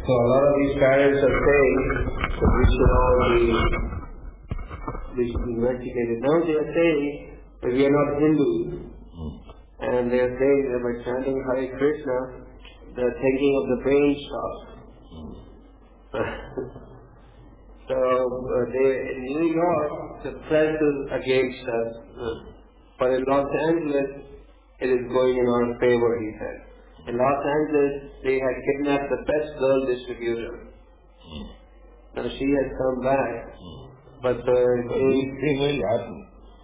So a lot of these parents are saying that we should be educated. Now they are saying that we are not Hindus. And they are saying that by chanting Hare Krishna, they are thinking of the brain stops. So in New York, the press is against us. But in Los Angeles, it is going in our favor, he said. In Los Angeles, they had kidnapped the best girl distributor. Now she has come back, but this thing will happen.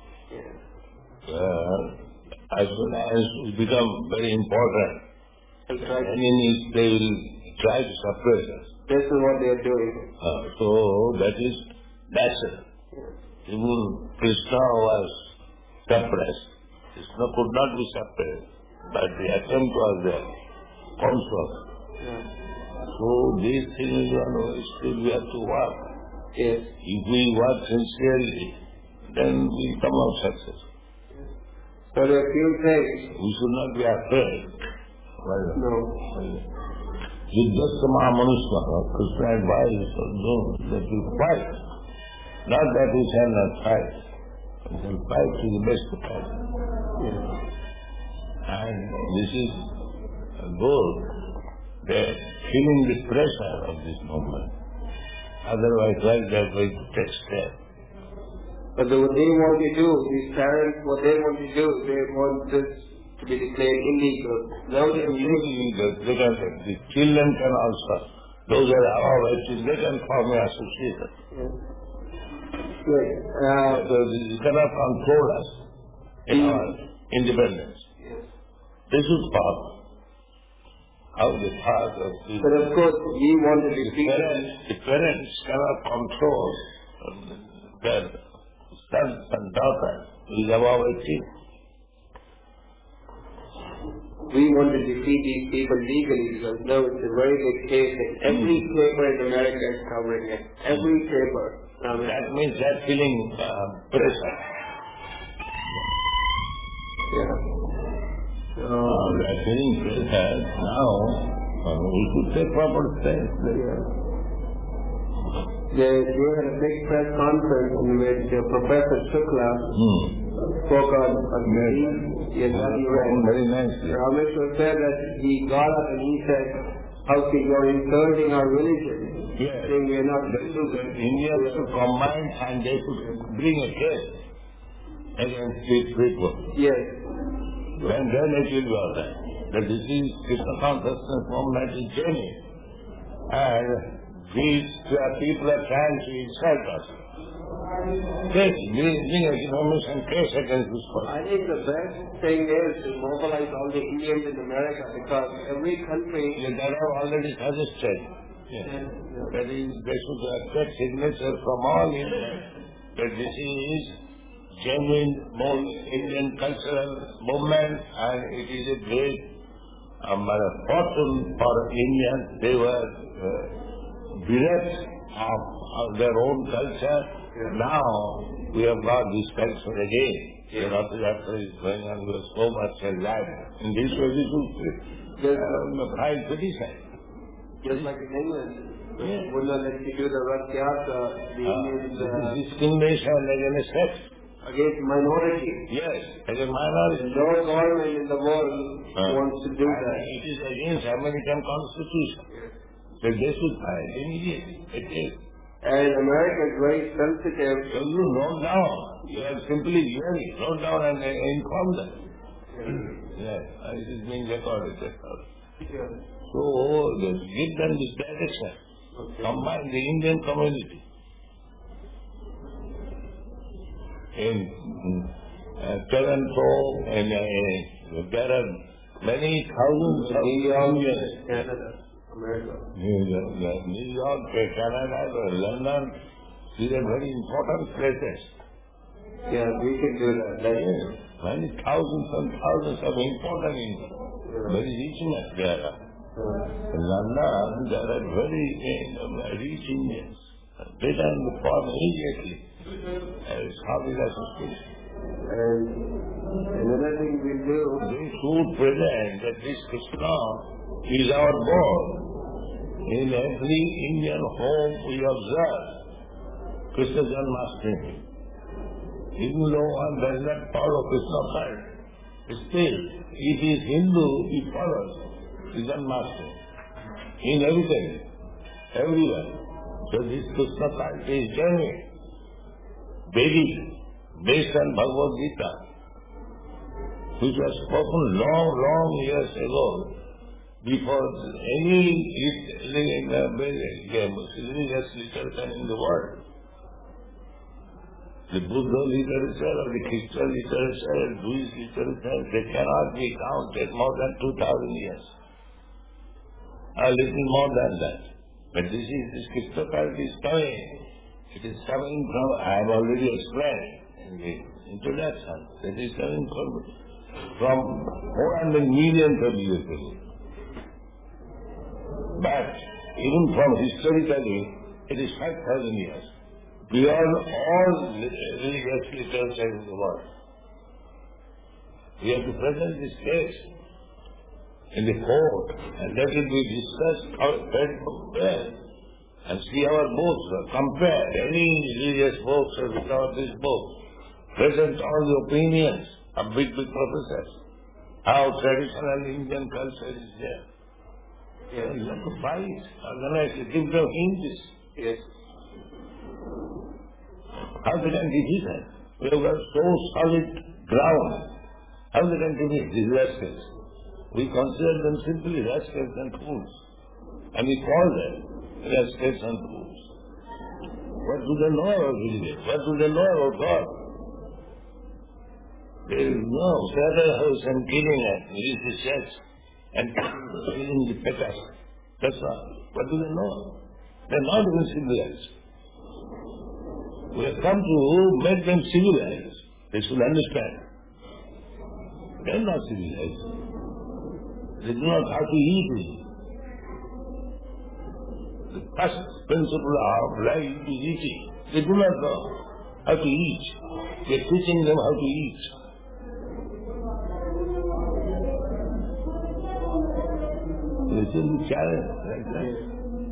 As soon as it becomes very important, enemies, they will try to suppress us. This is what they are doing. So that is natural. Even Krishna was suppressed. Krishna could not be suppressed, but the attempt was there. Also. So these things still we have to work. Yes. If we work sincerely, then we come out successful. So there are few things. We should not be afraid. No. Yuddhasya Mahamanusmaha, Krishna advised that we fight. Not that we shall not fight. We shall fight to the best of us. And this is good, that feeling the pressure of this movement. Otherwise, like that, we take steps. But what they want to do, these parents, what they want to do, they want this to be declared illegal. Now they are illegal. The children can also, those are our rights, they can form an association. Good. So you cannot control us in our independence. This is part. How the part of the... But of course, we want to defeat the parents cannot control their sons and daughters who is above 18. We want to defeat these people legally because now it's a very big case and every paper in America is covering it. Every paper. That means they're feeling pressure. They're feeling pressure. Now, we should take proper steps. They had a big press conference in which Professor Shukla spoke on disease. Yes, very nice. Rameshwar said that he got up and he said, how can you are insulting our religion? Yes. Saying we are not India should combine and they should bring a case against these people. Yes. And then it will be all right. That this is Krishna consciousness movement is genuine. And these people are trying to insult us. Case, bring a information case against this person. I think the best thing is to mobilize all the Indians in America because every country... That I have already suggested. That is, they should get signature from all Indians that this is genuine Indian cultural movement and it is a great fortune for Indians. They were bereft of their own culture. Now we have got this culture again. The Rathayatra is going on with so much alive. In this way we should find criticize. Just like in England, would not let you do the Rath Yatra, the Indians... discrimination against sex. Against minority. Yes, against minority. No government in the world wants to do that. It is against American Constitution. So they should fight immediately. It is. And America is very sensitive. So you note down. You have simply hearing. Note down and inform them. Yes, it is being recorded. So give them this direction. Combine the Indian community. In Toronto, and there are many thousands of Indians. Canada, America. New York, Canada, London, these are very important places. Yeah, we can do that. Many thousands and thousands of important Indians. Very richness there. In London, there are very rich Indians. They can form immediately as Harvard Association. And another thing we do, they should present that this Krishna is our God. In every Indian home we observe Krishna Janmashtami. Even though one does not follow Krishna cult, still, if he is Hindu, he follows the Janmashtami. In everything, everywhere. So this Krishna cult is genuine, Vedic, based on Bhagavad Gita, which was spoken long years ago, before any religious literature in the world. The Buddha literature or the Christian literature and Jewish literature, they cannot be counted more than 2,000 years. A little more than that. But this Krishna cult is coming. It is coming from, I have already explained in the introduction, it is coming from 400 millions of years ago. But even from historically, it is 5,000 years. Beyond all religious literature in the world. We have to present this case in the court and let it be discussed well and see our books, compare any religious books with this book. Present all the opinions of big professors, how traditional Indian culture is there. Yeah, you have to fight, organize, give them hints. Yes. How they can defeat us? We have got so solid ground. How they can defeat these rascals? We consider them simply rascals and fools. And we call them rascals and fools. What do they know about religion? What do they know about God? There is no slaughterhouse and killing and religious sex and killing the petas. That's all. What do they know? They are not even civilized. We have come to make them civilized. They should understand. They are not civilized. They do not have to eat it. The first principle of life is eating. They do not know how to eat. We are teaching them how to eat. This is the challenge like that.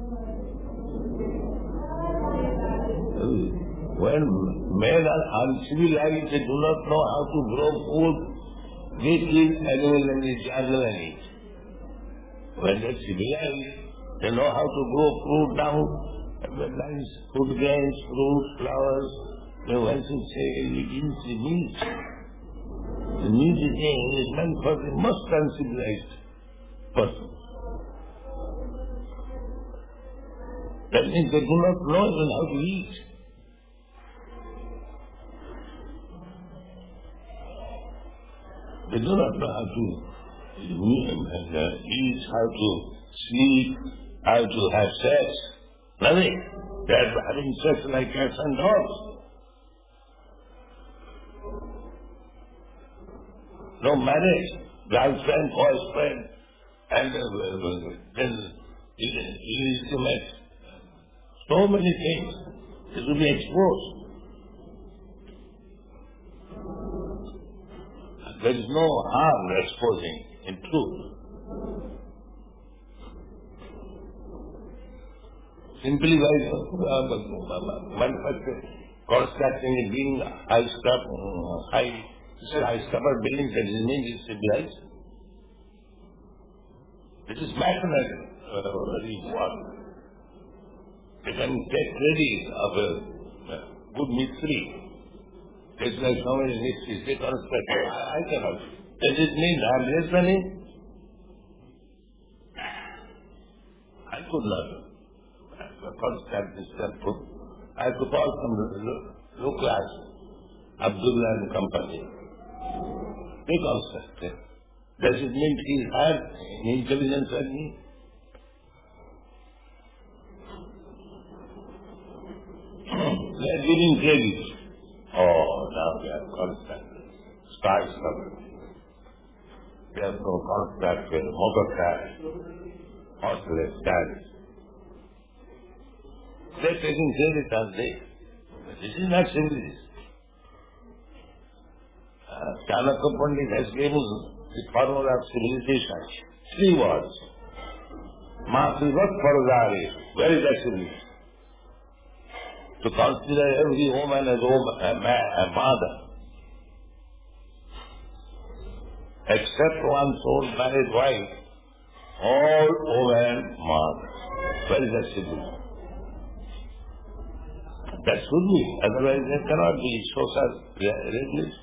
When men are uncivilized, they do not know how to grow food, they kill animals and they jungle and eat. When they are civilized, they know how to grow fruit down, nice food grains, fruit, flowers. They want to say, it is the meat. The meat is meant for the most uncivilized person. That means they do not know even how to eat. They do not know how to eat, how to sleep, how to have sex. Nothing. They are having sex like cats and dogs. No marriage, girlfriend, boyfriend, and then illicit. So many things. They will be exposed. There is no harm exposing in truth. Simply by manufacturing, constructing a building, high stubber buildings, that doesn't mean it's civilized. This is mathematical. They can take credit of a good mistri. It's like so many mysteries, they construct. I cannot. Does it mean I'm less than him? I could not construct this temple. I could call from the low class, Abdullah and company. They constructed. Does it mean he had intelligence than me? They are giving credit. Oh, now they are constructed. Skyscraper. They have no constructed motor cars, horseless carriages. They are taking credit on this. This is not civilized. Chanakya Pandit has given the formula of civilization. 3 words. Matrivat Paradari. Where is that significance? To consider every woman as a mother. Except one sole married wife, all women mothers. Where is that significance? That should be, otherwise there cannot be social regulation.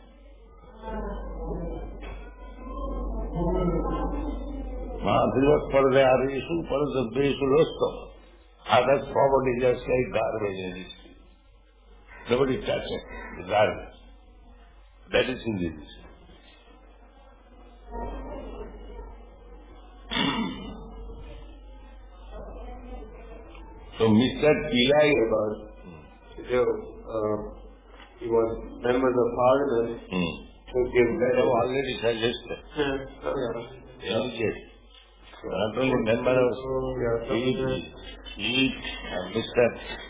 Matrivat Paradari Paradabeshu Rosto. Others probably just like garbage in this. Nobody touches the garbage. That is in this. So Mr. Pillai he was members of parliament to give I have already suggested. Not only member of each Mr.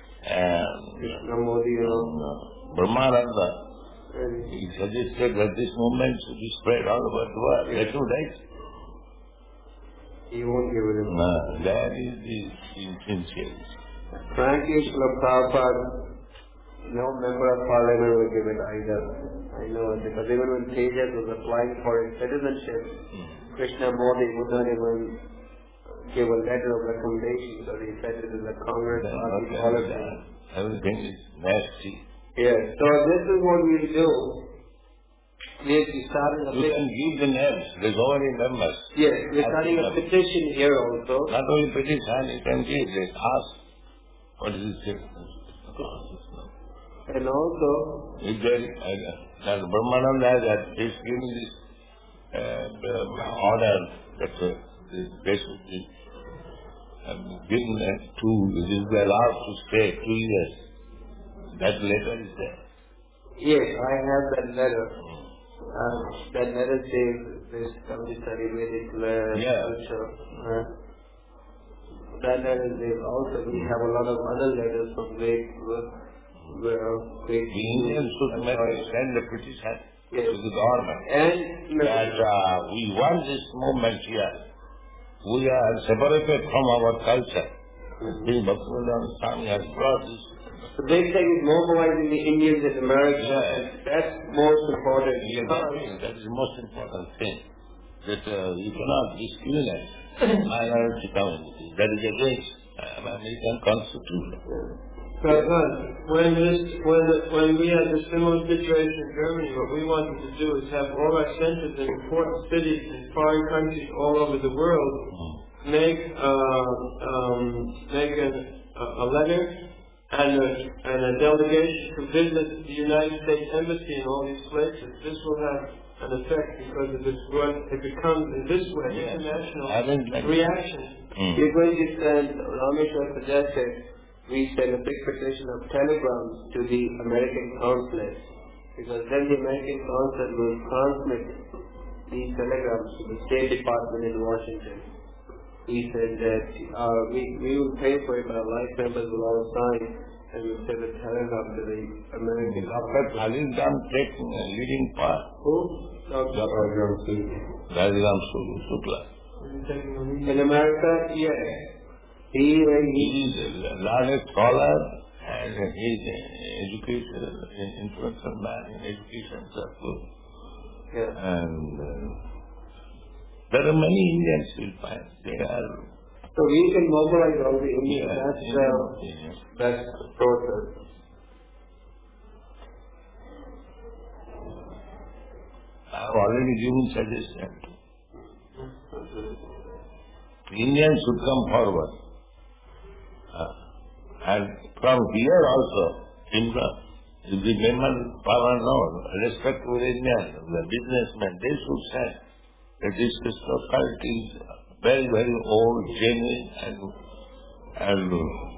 Brahmananda, he suggested that this movement should be spread all over the world. That's right. He won't give it him. No, that is the insincere. Frankly, Srila Prabhupada, no member of parliament will give it either. I know, because even when Tejas was applying for his citizenship, Krishna Modi would not even give a letter of recommendation because he said it is a Congress party policy. Everything is nasty. Yes, so this is what we'll do. We'll be starting a You can give the names, there's already members. Yes, we're starting a petition here also. Not only petition, you can give, they ask, what is it? And also, if there, that Brahmananda that is giving this order that they should be given this is allowed to stay 2 years. That letter is there. Yes, I have that letter. That letter says this Kamishari Vedic culture. That letter says also we have a lot of other letters from great The Indians should send a petition to the government that we want this movement here. We are separated from our culture. The Bhaktivinoda Swami has brought this. The big thing is mobilizing the Indians in America. That's most important. That is the most important thing. That you cannot discriminate minority communities. That is against American Constitution. When we had a similar situation in Germany, what we wanted to do is have all our centers in important cities in foreign countries all over the world make a letter and a delegation to visit the United States Embassy in all these places. This will have an effect because of this work. It becomes in this way international reaction. We're going to send, Rameshwar suggested, we send a big petition of telegrams to the American consulate, because then the American consulate will transmit these telegrams to the State Department in Washington. He said that we will pay for it, but our life members will all sign, and we'll send a telegram to the American Dr. Khalid Ram taking a leading part. Who? Dr. Rajaram Shukla. In America, yes. He is a largest scholar and he is an educator, influential man in education circle. And there are many Indians you'll find. They are. So we can mobilize all the Indians. That's the process. I have already given suggestion. Indians should come forward. And from here also, if the member power knows, respectful Indians, the businessmen, they should say that this society is very, very old, genuine, and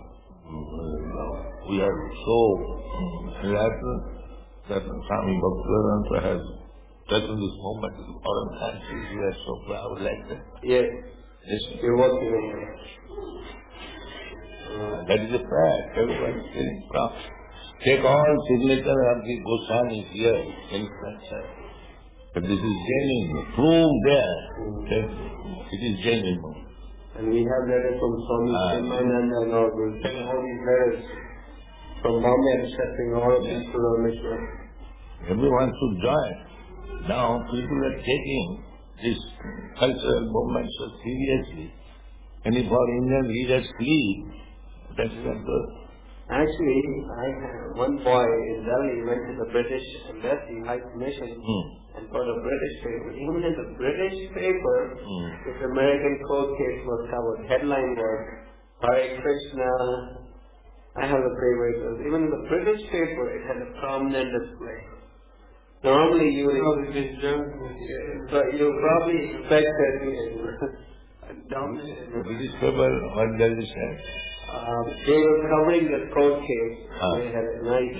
we are so enlightened that Swami Bhaktivedanta has taken this moment in foreign countries. We are so proud like that. Yes. You're working on it. That is a fact. Everybody is feeling proud. Take all signature of the Goswami here in Franchise. But this is genuine. Prove there that it is genuine. And we have letters from Swami Shimananda and all these letters from Bombay accepting all of these to Rameshwar. Everyone should join. Now people are taking this cultural movement so seriously. And if our Indian leaders leave, that is not good. Actually, one boy in Delhi went to the British Embassy, High Commission, and got a British paper. Even in the British paper, this American court case was covered. Headline was, Hare Krishna. I have the paper. Even in the British paper, it had a prominent display. Normally, you would probably expect that British paper, what does it say? They were covering the court case. They had a nice...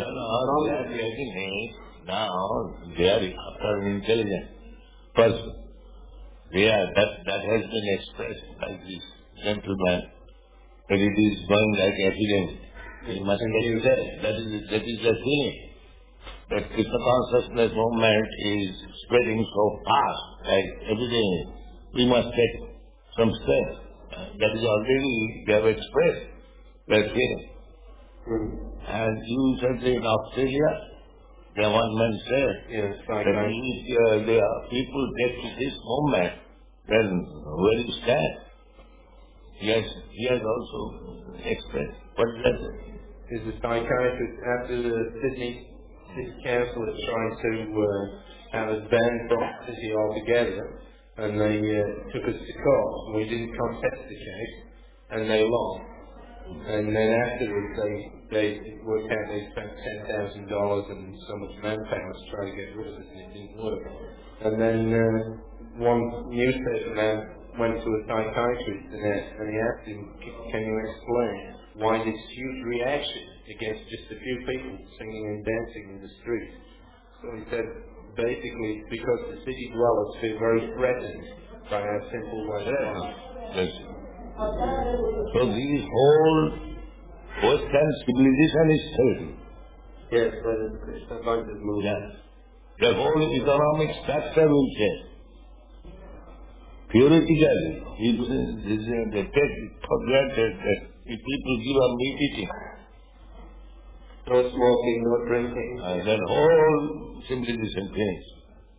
Now, they are after an intelligent person. That has been expressed by this gentleman, that it is going like epidemic. You must get that. That is the feeling. That Krishna consciousness movement is spreading so fast, like epidemic. We must get some strength. That is already, they have expressed that feeling. And you said in Australia, the one man said that if the people get to this movement, then where do you stand? Yes, he has also expressed. What is that? Is a psychiatrist after the Sydney City Council is trying to have us banned from the city altogether, and they took us to court. We didn't contest the case, and they lost. And then afterwards, they worked out they spent $10,000 and so much manpower to try to get rid of it, and it didn't work. And then one newspaper man went to a psychiatrist and he asked him, "Can you explain why this huge reaction against just a few people singing and dancing in the streets?" So he said, basically, it's because the city dwellers feel very threatened by our simple way of life. Yes. So this whole Western civilization is failed. Yes, but it's Krishna conscious movement. The whole economic structure will change. Theoretically, they take for granted that if people give up meat eating, no smoking, no drinking, then whole civilization changes.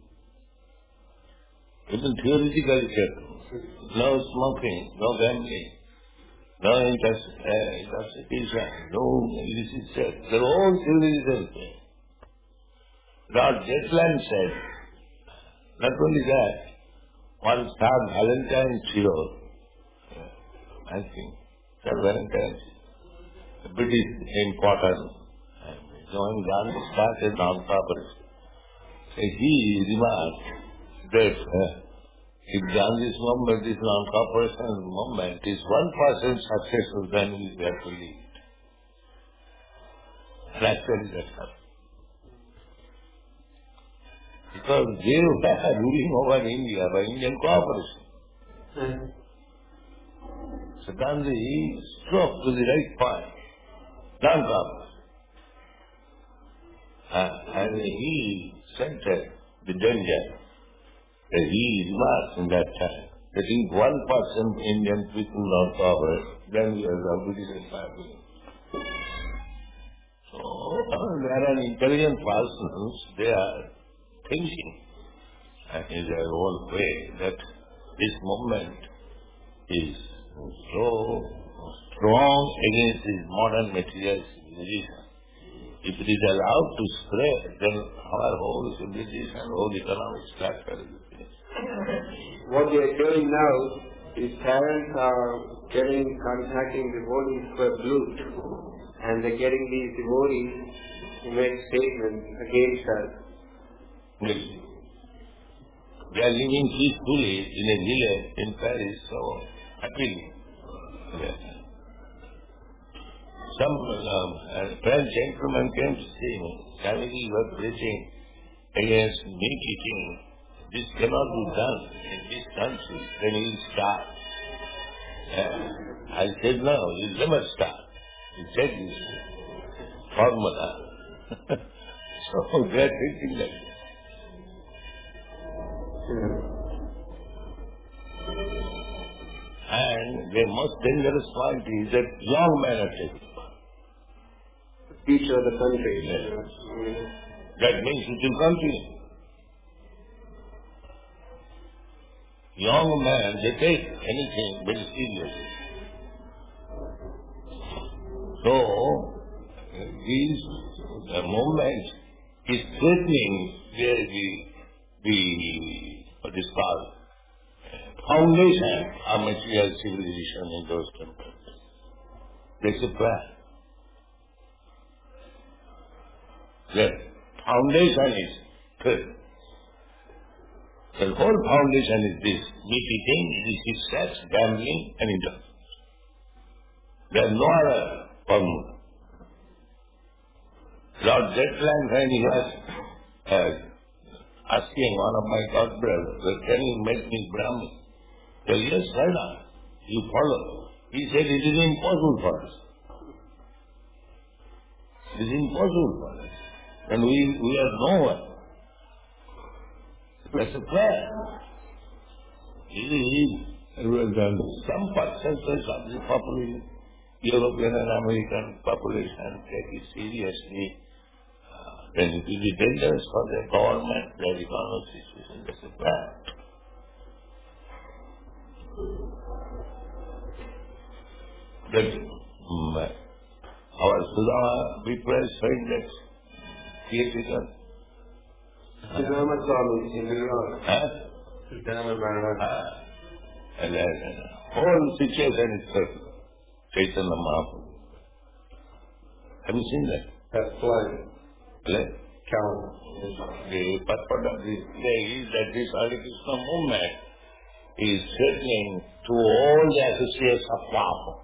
Even theoretically check. No smoking, no gambling, no intoxication, no illicit sex. The whole civilization changes. Lord Zetland said, not only that, one Sir Valentine Chiro, I think, Sir Valentine, the British important, when Gandhi started non-cooperation, he remarked that if Gandhi's movement is non-cooperation movement is 1% successful, then we have to leave it. And actually that happened. Because they were ruling over India by Indian cooperation. So Gandhi struck to the right point, non-cooperation. And he centered the danger that he remarked in that time, that if 1% Indian people not cooperate, then we are British Empire. So there are intelligent persons, they are thinking in their own way that this movement is so strong against this modern material civilization. If it is allowed to spread, then our whole civilization, whole economic structure is finished. What they are doing now is parents are contacting devotees for blue, and they're getting these devotees to make statements against us. Yes. They are living peacefully in a village in Paris, so happily. Yes. Some French gentleman came to see me. Swamiji was preaching against meat eating. This cannot be done in this country. Then he will start. I said, no, he will never start. He said this formula. So they are thinking like this. And the most dangerous point is that young men are taking. Future of the country. Yes. That means it will continue. Young men, they take anything very seriously. So, the movement is threatening what is called, foundation of material civilization in those temples. That's a plan. The foundation is good. The whole foundation is this: meat-eating, illicit sex, gambling, and indulgence. There is no other formula. Lord Zetland, when he was asking one of my god brothers, can you make me Brahmin? He said, yes, why not? You follow. He said, it is impossible for us. It is impossible for us. And we are nowhere. That's a prayer. Some percentage of the population, European and American population, take it seriously. Then it will be dangerous for their government, their economic situation. That's a prayer. That our Sudama Vipress friend that's theatrical. Sudama Swami in New York. Sudama Maharaj. And whole situation is perfect. Chaitanya Mahaprabhu. Have you seen that? That's play. Play? Calendar. The purport of this play is that this Hare Krishna movement is threatening to all the associates of Papa.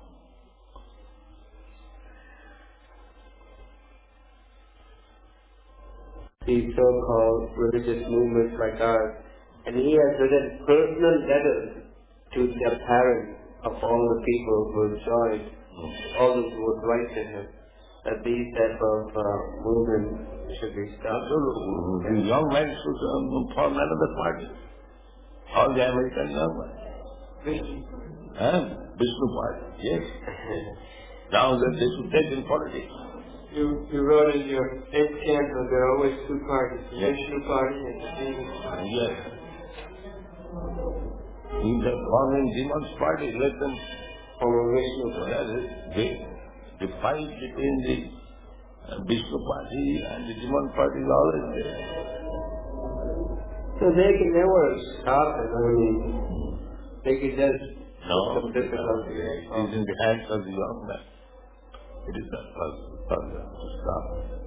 These so-called religious movements like ours, and he has written personal letters to the parents of all the people who have joined, all those who would write to him, that these type of movements should be stopped. The young men should form another party. All the American young men. Vishnu party, yes. Now that they should take in politics. You wrote in your 8th canto, there are always two parties, the Yes. Vishnu party and the Demon party. Yes. In the forming demons party, let them From a Vishnu party. that is, the fight between the Vishnu party and the demon party is always there. So they can never stop it. I mean, they can just No, some difficulty. it is in the hands of the young man. It is not possible for them to stop.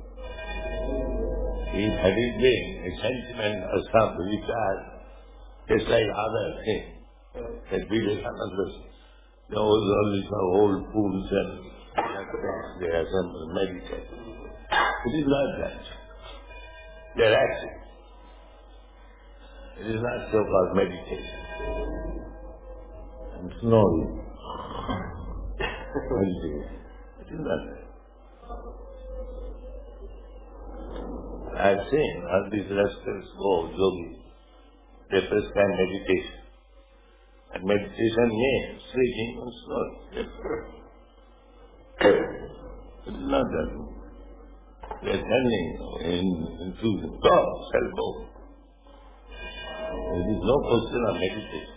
If had it been a sentiment or some regard, just like other things, that Vivekananda, there was only some old fools and they assemble meditate. It is not that. They are acting. It is not so-called meditation. And slowly. Meditation. It is not that. I have seen all these rascals go, yogis. They prescribe meditation. And meditation means sleeping and slowly. It is not that. They are standing in choosing. Go, shall go. There is no question of meditation.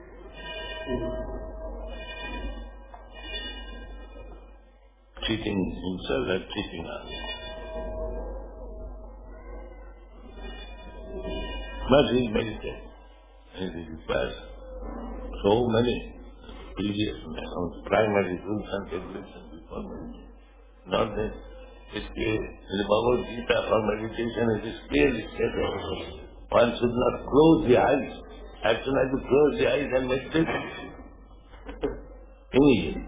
Cheating himself and cheating others. But he meditates. And it requires so many previous primary rules and regulations before meditation. Not that it's clear. In the Bhagavad Gita for meditation it is clearly stated. One should not close the eyes. As soon as you close the eyes and meditate, immediately.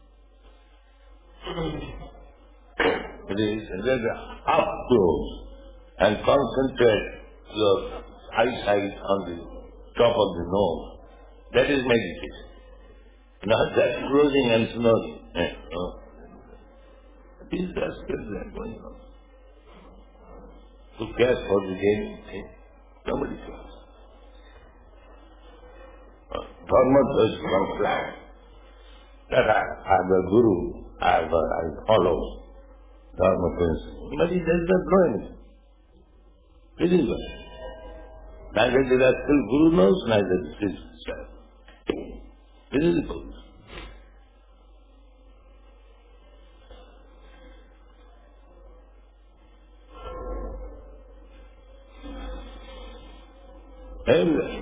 It is rather half close and concentrate your eyesight on the top of the nose. That is meditation. Not that closing and snoring. No. These rascals are going on. Who cares for the daily thing? Nobody cares. Dharma does comply. that I am a guru, I follow Dharma principle. But he does not know anything. Visible. Neither the actual guru knows, neither the self. Visible. Everywhere.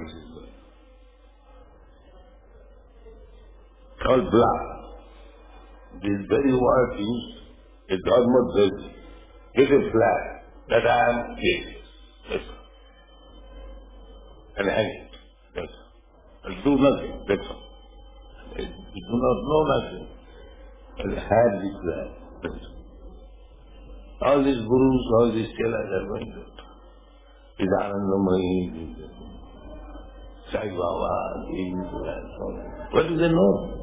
Called black. This very word used is almost like give a flag that I am gay. That's all. And hang it. That's all. And do nothing. That's all. You do not know nothing. And have this flag. That's all. All these gurus, all these chelas are going to this Anandamayi, Sai Baba, these and so on. What do they know?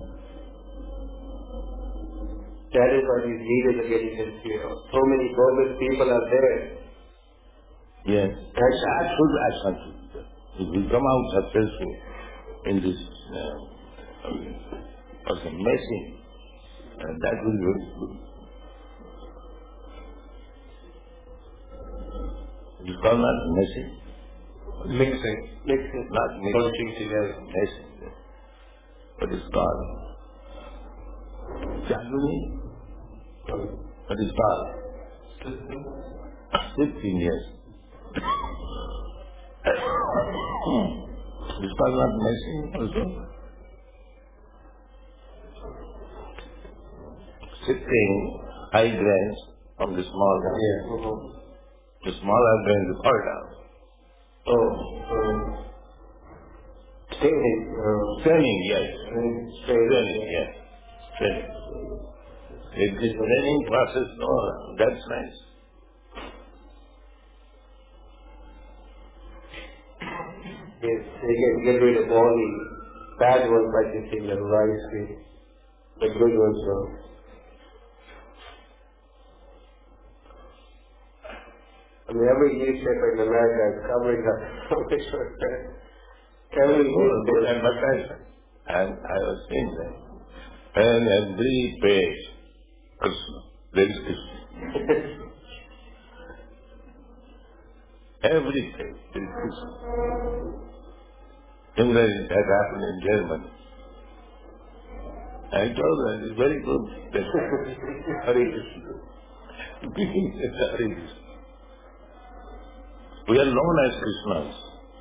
That is why these leaders are getting confused. So many bogus people are there. Yes. That should ask. If we come out successful in this messing, that will be very good. You call that messing? Mixing. Not mixing. Bunching together. Messing. What is called? Jaguni? What is called? 15 years. Is called not messing also? Sifting high grains from the small grains. Yeah. The smaller grains fall down. Training, yes. Training, yes. Training. If this training process, no, that's nice. Yes, they get rid of all the bad ones like you see in the rice, the good ones though. I mean, every newspaper in America is covering up every advertisement. And I was saying that. And every page, Krishna, there is Krishna. Every page, there is Krishna. Similarly, that happened in Germany. I told them, it's very good. Hare Krishna. Hare Krishna. We are known as Krishnas.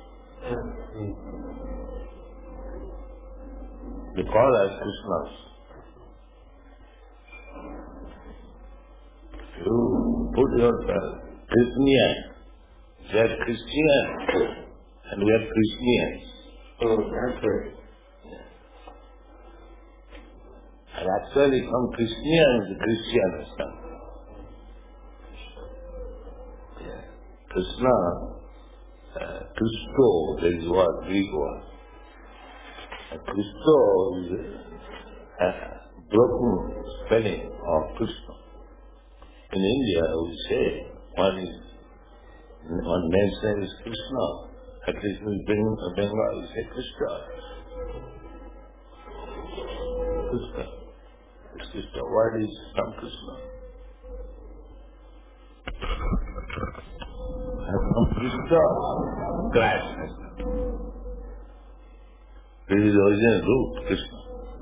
They call us Krishnas. You put yourself Krishnian. They are Christians and we are Christians. Oh, that's right. And actually from Christians, Christian has come. Krishna, Christo, there is what, Greek word. Christo is a broken spelling of Krishna. In India, we say one man's name is Krishna. At least in Bengal, we say Krishna. Krishna. It's Krishna. Word is from Krishna. From Krishna, Christ. This is the original root, Krishna.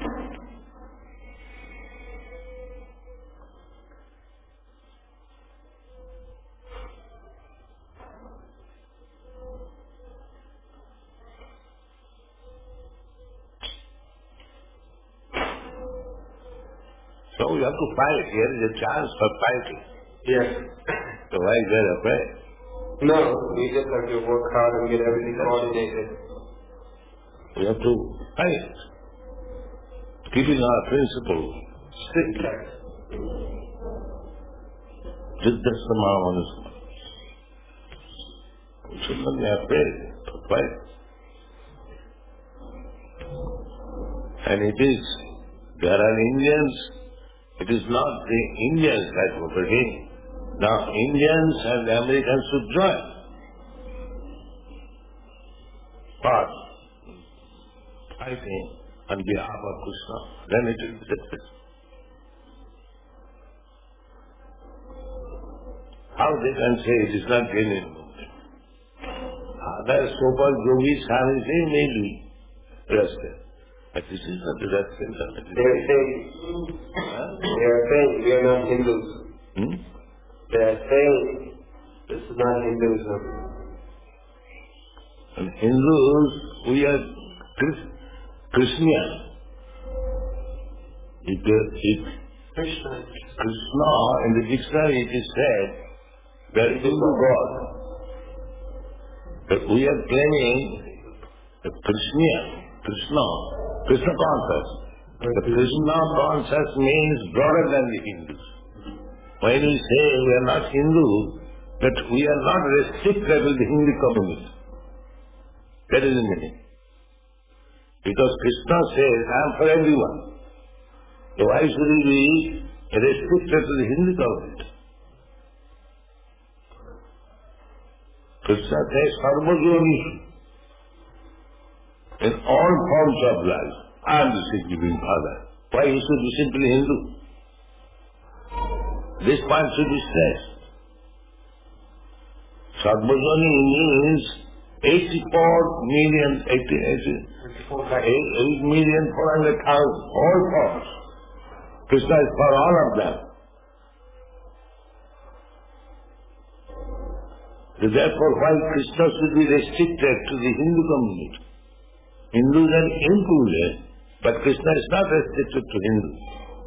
So we have to fight. Here is a chance for fighting. Yes. So why is there afraid? No, we just have to work hard and get everything coordinated. We have to fight. Keeping our principle strict. Jiddhasamavanasma. We should not be afraid to fight. And it is, there are Indians, it is not the Indians that were beginning. Now Indians and the Americans should join. But fighting on behalf of Krishna, then it will be successful. How they can say it is not genuine movement? Other so-called yogis have the same maybe rascal. But this is not the rascal. They are saying we are not Hindus. They are saying this is not Hinduism. And Hindus, we are Krishna. Krishna, in the dictionary it is said, that Hindu God. But we are claiming the Krishna conscious. The Krishna conscious means broader than the Hindus. When we say we are not Hindu, that we are not restricted to the Hindu community. That is the meaning. Because Krishna says, I am for everyone. So why should we be restricted to the Hindu community? Krishna says, Sarvajoni. In all forms of life, I am the significant Father. Why he should be simply Hindu? This point should be stressed. Sarvajoni means 8,400,000, all forms. Krishna is for all of them. So therefore, why Krishna should be restricted to the Hindu community? Hindus are included, but Krishna is not restricted to Hindus.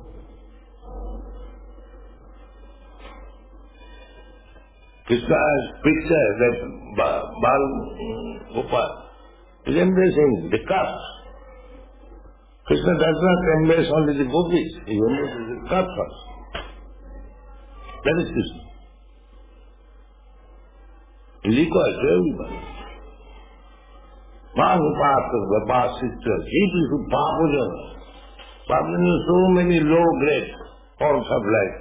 Krishna's picture that Bal Gopal is embracing the caste. Krishna does not embrace only the gopis, he embraces the caste first. That is Krishna. He is equal to everybody. Mahupasas, Vapasistras, people who Papujan. Papujan is so many low-grade forms of life.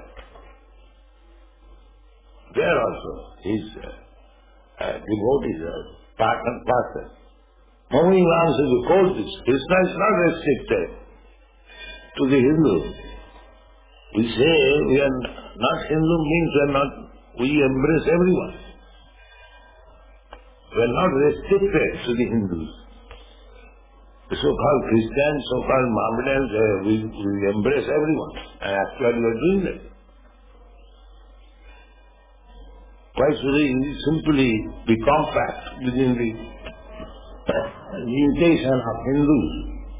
There also his devotees are part and parcel. Moving on to the courses, Krishna is not restricted to the Hindu. We say we are not Hindu means we embrace everyone. We are not restricted to the Hindus. The so-called Christians, so-called Mohammedans, we embrace everyone. And actually we are doing that. Why should we simply be compact within the limitation of Hindus?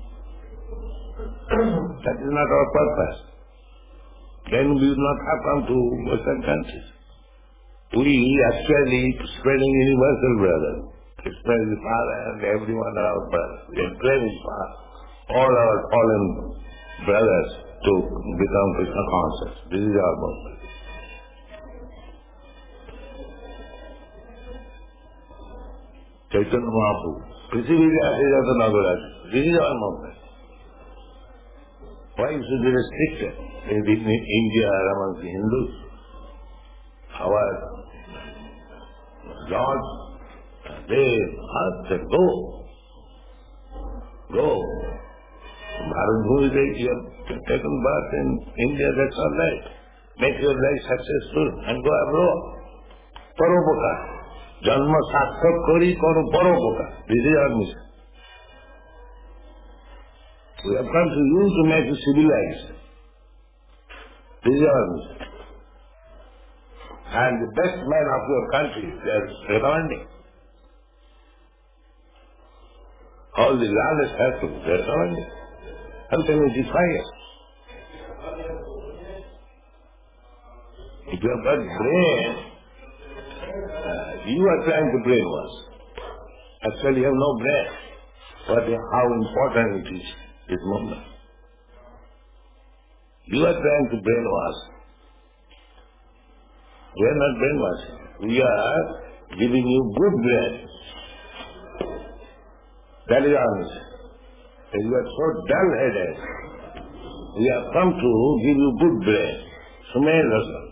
That is not our purpose. Then we would not have come to Western countries. We actually spreading universal brotherhood. Krishna is the Father and everyone are our brothers. We are claiming all our fallen brothers to become Krishna conscious. This is our movement. Chaitanya Mahaprabhu, Prithvi Vyasa Nagaraj. This is our movement. Why should be restricted in India or among the Hindus? Our Lord, they asked them, go. Bharat, you have taken birth in India, that's all right. Make your life successful and go abroad. Paropakar. Janma sakshat kori koro paropakar. This is our mission. We have come to you to make you civilized. This is our mission. And the best men of your country, they are recommending. All the lawless hassles, they are recommending. How can you defy us? If you have got brain, you are trying to brainwash. Actually, you have no brain. But how important it is, this movement. You are trying to brainwash. We are not brainwashing. We are giving you good brain. That is our mission. If you are so dull-headed, we have come to give you good brain. Sumay rasa.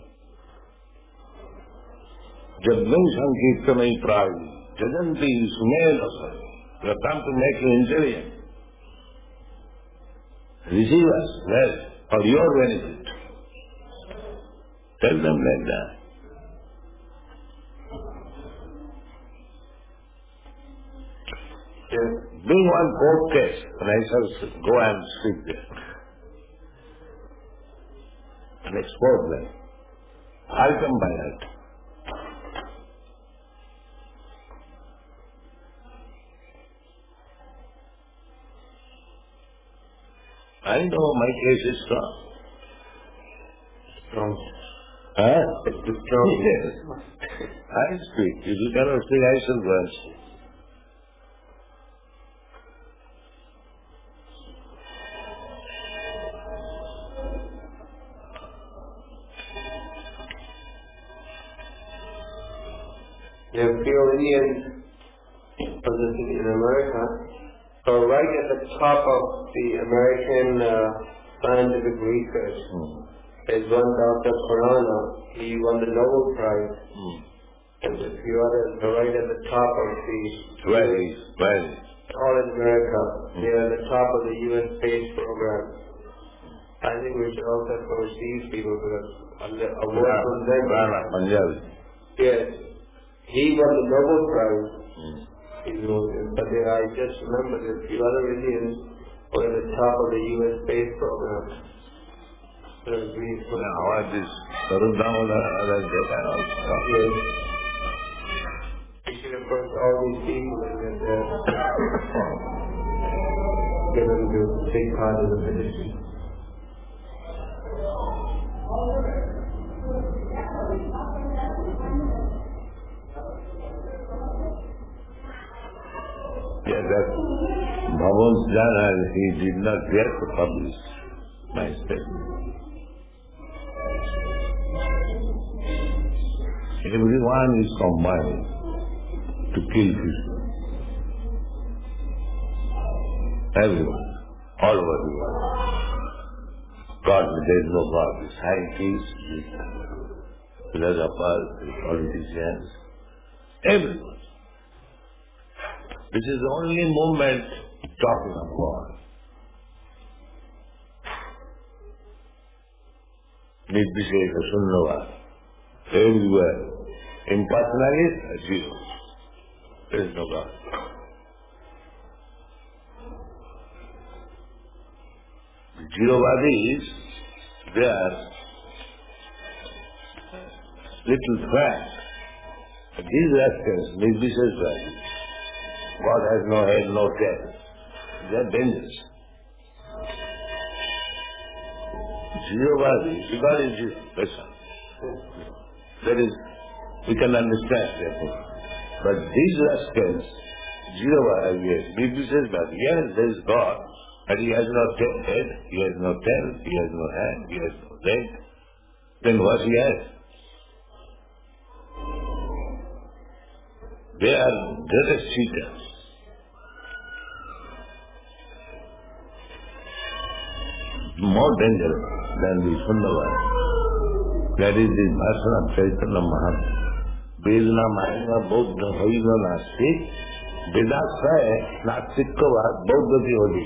Jadvam sankirtanai pravi. Jajanti sumay rasa. We have come to make you intelligent. receive us well for your benefit. Tell them like that. Bring one court case and I shall go and speak there and expose them. Item by item. I know my case is strong. Strong. Huh? It's the strong. Yes. I speak. If you cannot speak, I shall go and speak. There are few Indians positioned in America. So right at the top of the American scientific research is one Dr. Khurana. He won the Nobel Prize. And a few others are right at the top of the... Well. All in America. They are at the top of the U.S. space program. I think we should also approach these people because a word from them. Punjabi. Yes. He won the Nobel Prize. But I just remember that a few other Indians were at the top of the U.S. space program. Now what is Tarun Damodar, others that are also. Yes. We should approach all these people and get them to take part in the petition. Yeah, that Bhavan's Jana, he did not dare to publish my statement. Everyone is combined to kill Krishna. Everyone, all over the world. God, there is no God. The scientists, the philosophers, the politicians, everyone. This is the only movement talking of God. Nirvisheka, Sunnava, everywhere. Impersonalist, zero. There is no God. The Zero-vadis, they are little fat. These rascals, Nirvisheka, God has no head, no tail. They are dangerous. Zero-vadi, God is zero. That's all. That is, we can understand that. But these rascals, Zero-vadi, yes, Nirvisheka, yes, there is God, but He has no head, He has no tail, He has no hand, He has no leg. Then what He has? They are greatest cheaters. More dangerous than the Sunnavada. That is the version of Chaitanya Mahaprabhu. Vedana Mahanga Bodha Hoiga Nastik. Vedas say Nastik ko baad Bodha bhi hogi.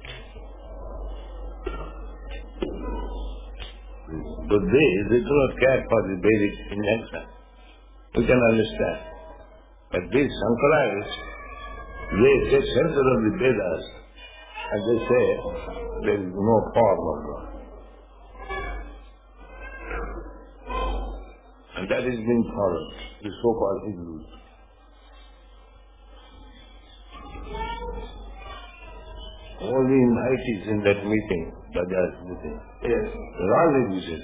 Buddhi, they do not care for the Vedic injunction. We can understand. But these Shankarayites, they take shelter of the Vedas and they say there is no form of God. And that is being followed, the so-called Hindus. All the invitees in that meeting, Bajaj meeting, Yes. they're all Hindus.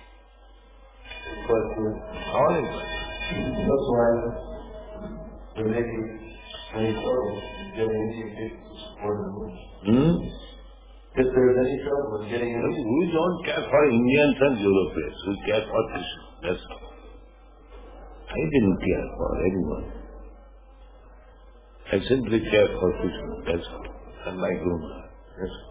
All Hindus. That's why we're making any trouble getting Indian people to support them. If there's any trouble with getting Indian We don't care for Indians and Europeans. We care for Krishna. That's all. I didn't care for anyone. I simply care for Krishna. That's all. And my Guru Maharaj. That's all.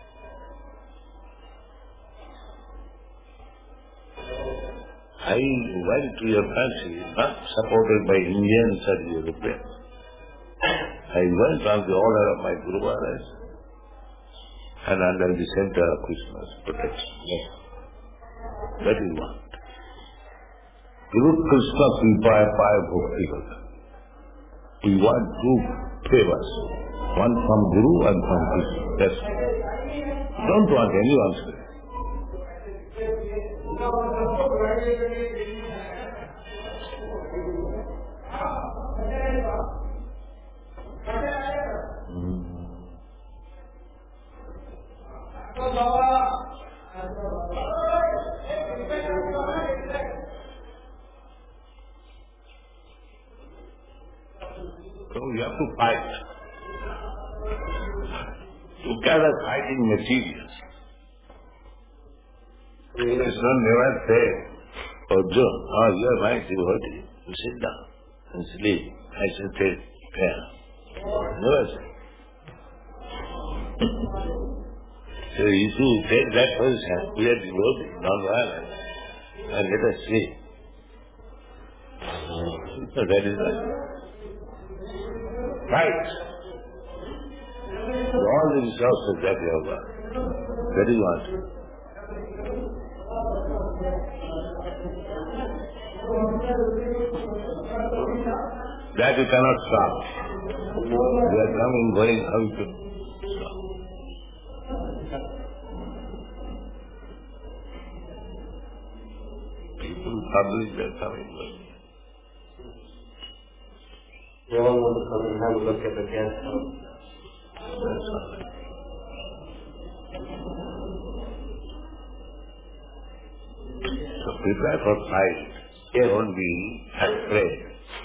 I went to your country not supported by Indians or Europeans. I went on the order of my Guru Maharaj. and under the center of Krishna's protection. Yes. That is one. Guru Krishna Kripaya Paya Bhakti Bhakti. We want two favors. One from Guru and from Krishna. That's all. Don't want anyone's favor. So you have to fight. You gather fighting materials. Krishna never said, "Oh Joe, you are right, you heard it. You sit down and sleep. I shall take care." Never said. So you should take that position, we are devoted, non-violent, and let us sleep. So that is right. Fight. All the resources that you have got. That is what. That you cannot stop. They are coming, going, how you can stop? People, public, they are coming, going. We all want to come and have a look at the guest house. That's all. So prepare for fight. Don't be afraid.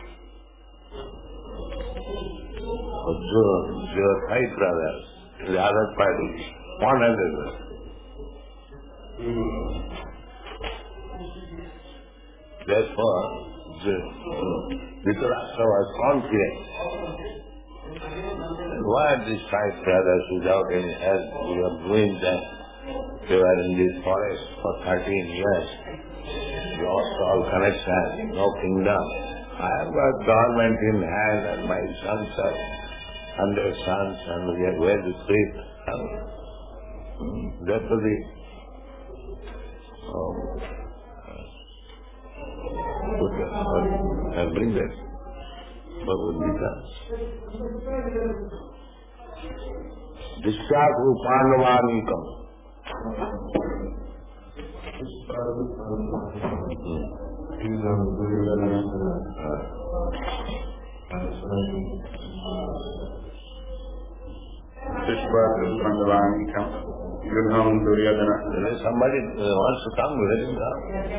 Observe your five brothers, the other party, one another. Therefore, Dhritarashtra was confident. Why are these five brothers without any help? We are doing that. They were in this forest for 13 years. Lost all connection, no kingdom. I have got government in hand and my sons are 100 sons and we are where to sleep. That was the I'll bring that. Bhagavad Gita. Dishyaku Pandavanikam. Somebody wants to come, let him come.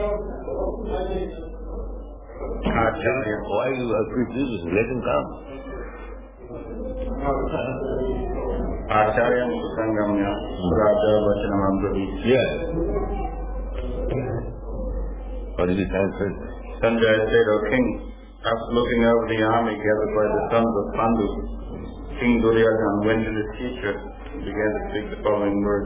Why you are refusing? Let him come. Acharya Sangamya Raja Vachanamambrati. Yes. What did he answer? Sanjay said, "O king, after looking over the army gathered by the sons of Pandu, King Duryodhana went to his teacher and began to speak the following words.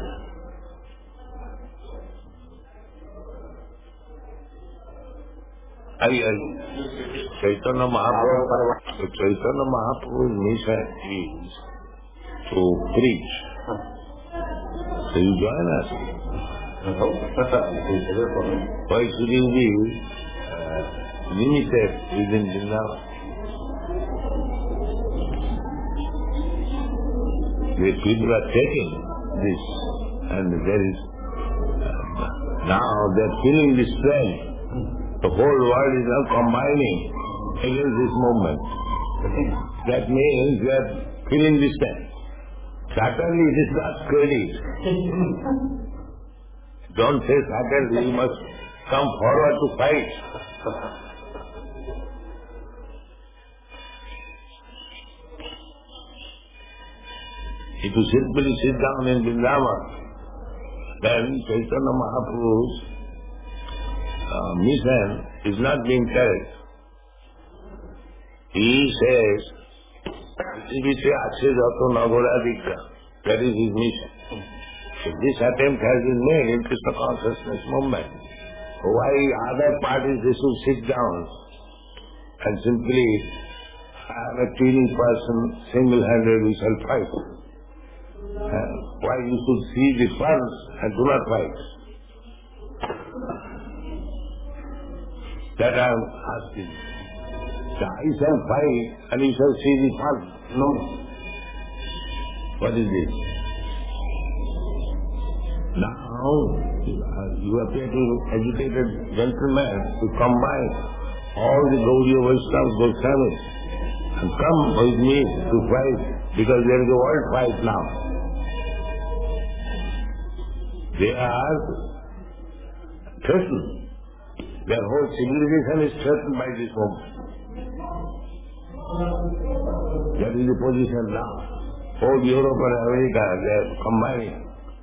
Chaitanya Mahaprabhu's mission is to preach. So you join us. Why should you be limited within Vrindavan? The people are taking this and there is now they are feeling the strength. The whole world is now combining against this movement. That means they are feeling the strength. Certainly it is not credit. Don't say certainly, you must come forward to fight. If you simply sit down in Vrindavan, then Chaitanya Mahaprabhu's mission is not being carried. He says, that is his mission. So this attempt has been made in Krishna consciousness movement. Why other parties they should sit down and simply I am a teeny person, single-handed we shall fight. why you should see the fun and do not fight. That I am asking. I shall fight and you shall see the fun. No. What is this? Now, you appear to educated gentlemen to combine all the Gaudiya Vaishnavas, Goswamis, and come with me to fight, because there is a world fight now. They are threatened. Their whole civilization is threatened by this movement. That is the position now. Whole Europe and America, they are combining.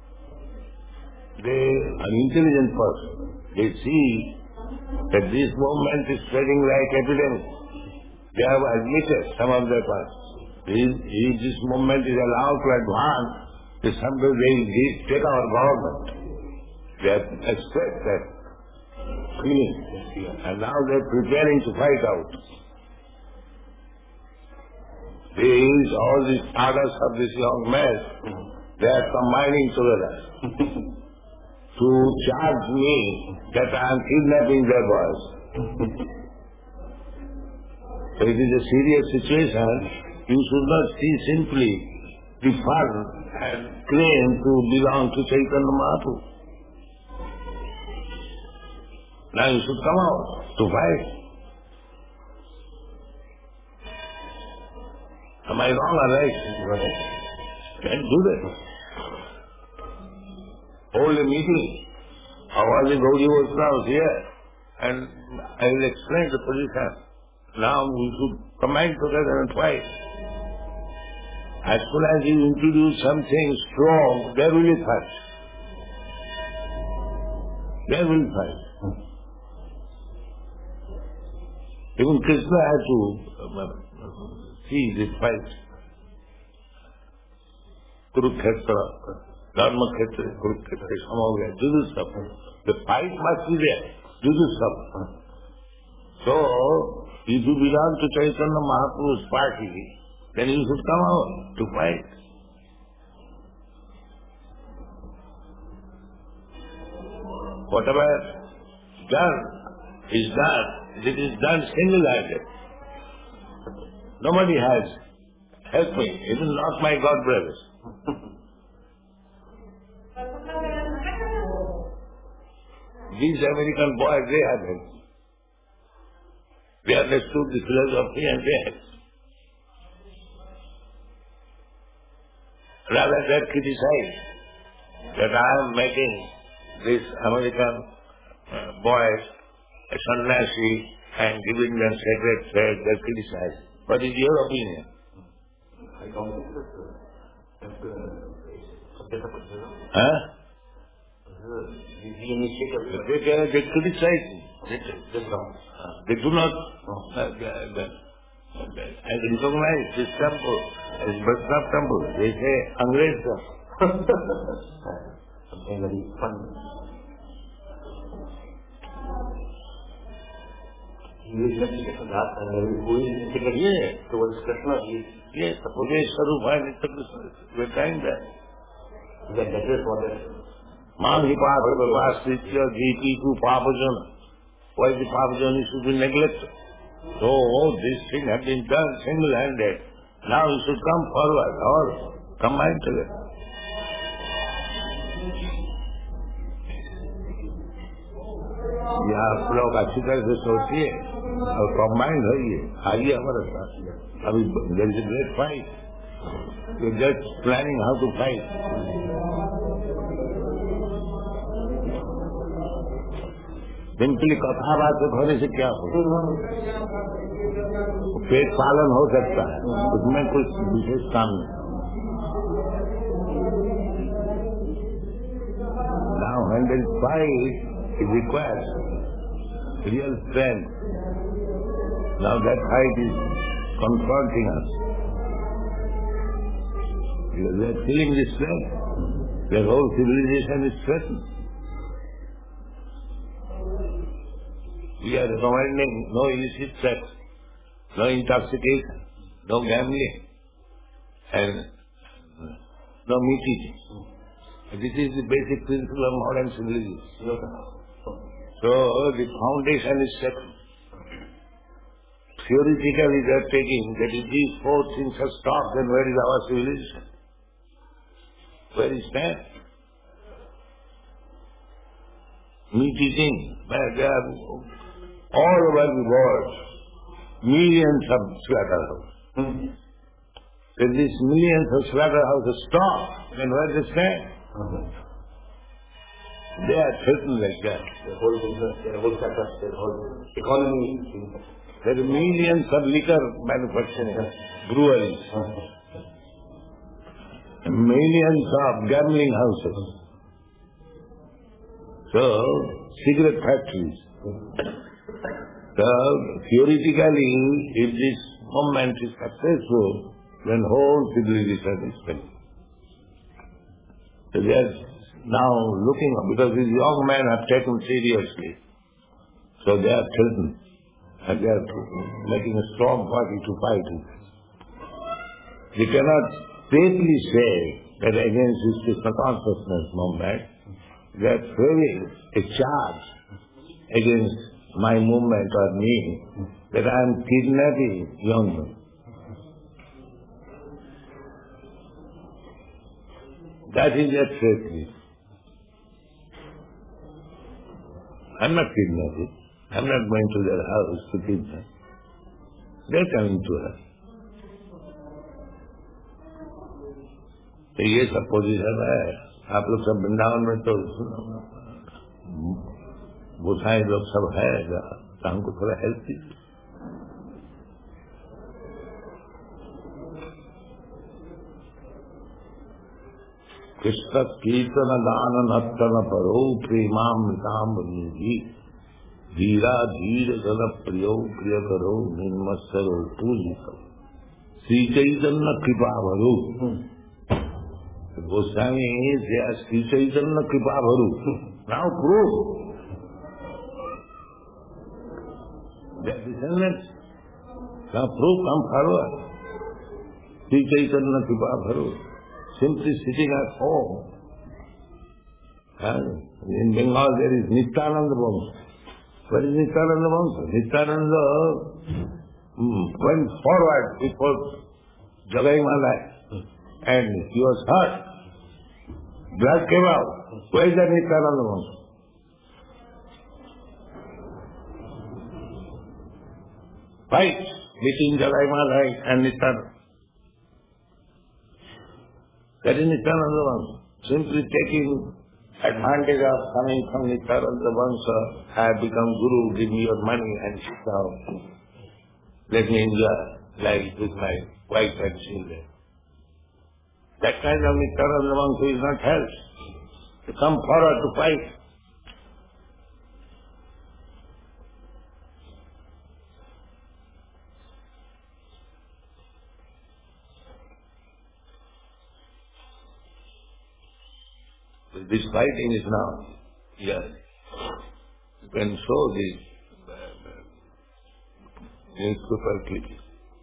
They are intelligent person. They see that this movement is spreading like epidemic. They have admitted some of their parts. If this movement is allowed to advance, then someday they will take our government. They have expressed that feeling. And now they are preparing to fight out. All these fathers of this young man, they are combining together to charge me that I am kidnapping their boys. So it is a serious situation. You should not see simply the fun and claim to belong to Chaitanya Mahaprabhu. Now you should come out to fight. Am I wrong or right? Can't do that. Hold a meeting of all the Gaudiya Vaishnavas here, and I will explain the position. Now we should combine together and fight. As soon as you introduce something strong, there will be fight. There will be fight. Even Krishna had to see this fight. Kurukshetra, Dharmakhetra, Kurukshetra, Samavya, Judusapa. The fight must be there. Judusapa. So, if you belong to Chaitanya Mahaprabhu's party, then you should come out to fight. Whatever done is done. It is done single-handed. Nobody has helped me. It is not my God brothers. These American boys, they have helped. They understood the philosophy and they helped. Rather than criticize that I am making this American boys a sannyasi and giving them sacred thread, they criticize. What is your opinion? Huh? They criticize. They do not and recognize this temple as Vaishnava temple. They say Angrez temple. Something very fun. He is investigation that and who is integrated towards Krishna. Yes, the Pujesh Sarup and Krishna. We are trying that. The better for that. Manhipatha, Sritya, Giti, to Papajana. Why the Papajana should be neglected? So this thing has been done single-handed. Now you should come forward or combine together. यहाँ आप लोग अच्छी तरह से सोचिए और combined होइए, आइए हमारे साथ. अभी there is a great fight. We are just planning how to fight. Simply कथा बात होने से क्या होगा? पेट पालन हो सकता है, उसमें कुछ विशेष काम नहीं. Now when there is fight, it requires real strength. Now that fight is confronting us. Because we are feeling this strength. The whole civilization is threatened. We are recommending no illicit sex, no intoxication, no gambling, and no meat eating. This is the basic principle of modern civilization. So the foundation is set. Theoretically they are taking that if these four things are stopped, then where is our civilization? Where is man? Meat eating, there are all over the world millions of slaughterhouses. When these millions of slaughterhouses stop, then where is man? They are certain like that. The whole business, their whole setup, their whole economy. There are millions of liquor manufacturing, breweries, millions of gambling houses, so cigarette factories. So theoretically, if this movement is successful, then whole civilization is finished. So they are now looking, because these young men have taken seriously, so they are threatened. And they are making a strong party to fight it. We cannot safely say that against this Krishna consciousness movement, they are throwing a charge against my movement or me, that I am kidnapping young men. That is their threat. I am not kidnapping. I am not going to their house to keep them. They are coming to us. तो ये सब position है. आप लोग सब वृंदावन में तो गोसाई लोग सब है, तो हमको थोड़ा हेल्प कीजिए. कृष्ण कीर्तन दान नर्तन परो प्रेमामृताम बनी धीरा धीर धन प्रियो प्रिय करो निर्मत्सरो पूजित श्री चैतन्य कृपा भरो. गोस्वामी श्री चैतन्य कृपा भरो. Now proof now proof, come forward. Sri Chaitanya Kripa Bharo, simply sitting at home. In Bengal there is Nityananda Vamsa. Where is Nityananda Vamsa? Nityananda went forward before Jagai Malai and he was hurt. Blood came out. Where is that Nityananda Vamsa? Fight between Jagai Malai and Nityananda. That is Nityananda Vamsa. Simply taking advantage of coming from Nityananda Vamsa, I have become Guru, give me your money and sit down. Let me enjoy life with my wife and children. That kind of Nityananda Vamsa is not help. To come forward to fight. This fighting is now, yes. You can show the newspaper clipping.